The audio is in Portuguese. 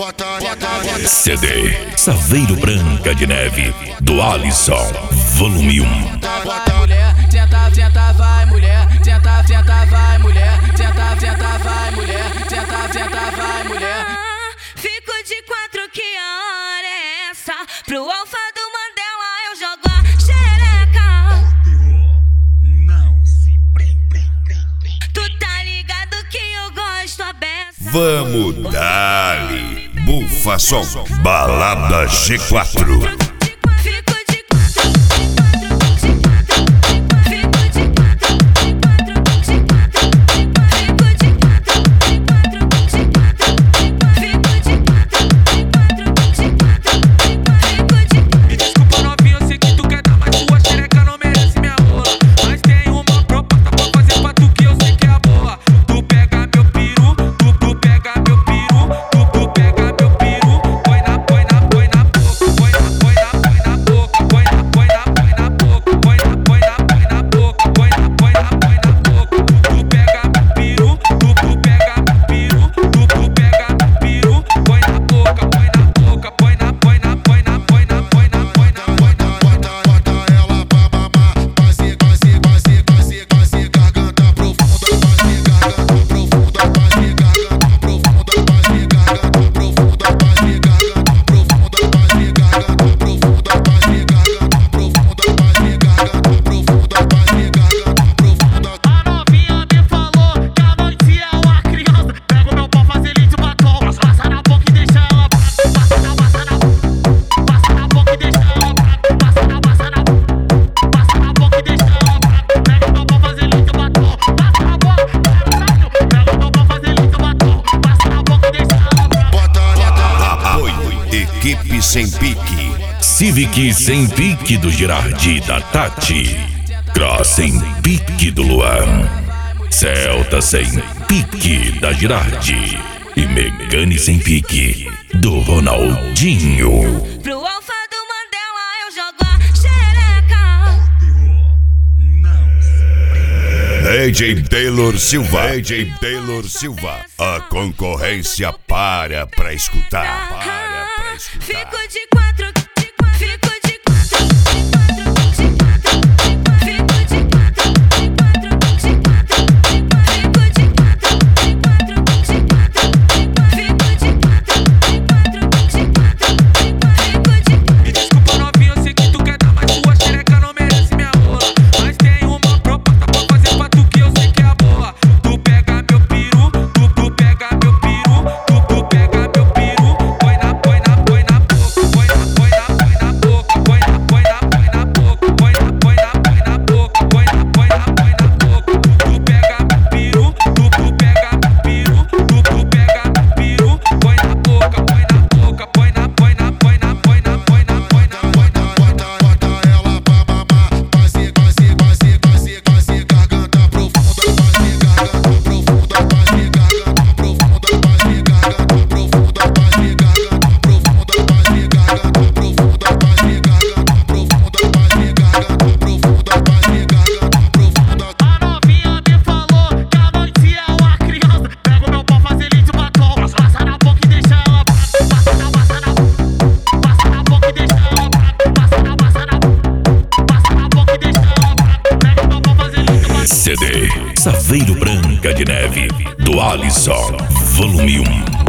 CD Saveiro Branca de Neve, do Alisson, volume 1. Mulher, tenta, vai, mulher, tenta, vai, mulher, tenta, vai, mulher, tenta, vai, mulher. Fico de quatro, que a hora é essa? Pro alfa do Mandela eu jogo a xereca. Não se prende. Tu tá ligado que eu gosto a beça. Vamos dali, bufa som, balada G4. Equipe Sem Pique, Civic Sem Pique do Girardi da Tati, Cross Sem Pique do Luan, Celta Sem Pique da Girardi e Megane Sem Pique do Ronaldinho. Pro alfa do Mandela eu jogo a xereca. AJ Taylor Silva, a concorrência para pra escutar. Fico de quatro, fico de Me desculpa novinho, eu sei que tu quer dar, mas tua xereca não merece minha rola. Mas tem uma proposta pra fazer pra tu que eu sei que é boa. Tu pega meu peru, tu pega meu peru, tu pega meu peru. Põe na boca, põe na boca, põe na boca, põe na boca, põe na boca, põe na boca. Tu pega meu peru, tu pega meu peru, tu pega meu peru. Põe na boca, põe na boca, põe na boca. CD Saveiro Branca de Neve, do Alisson, volume 1.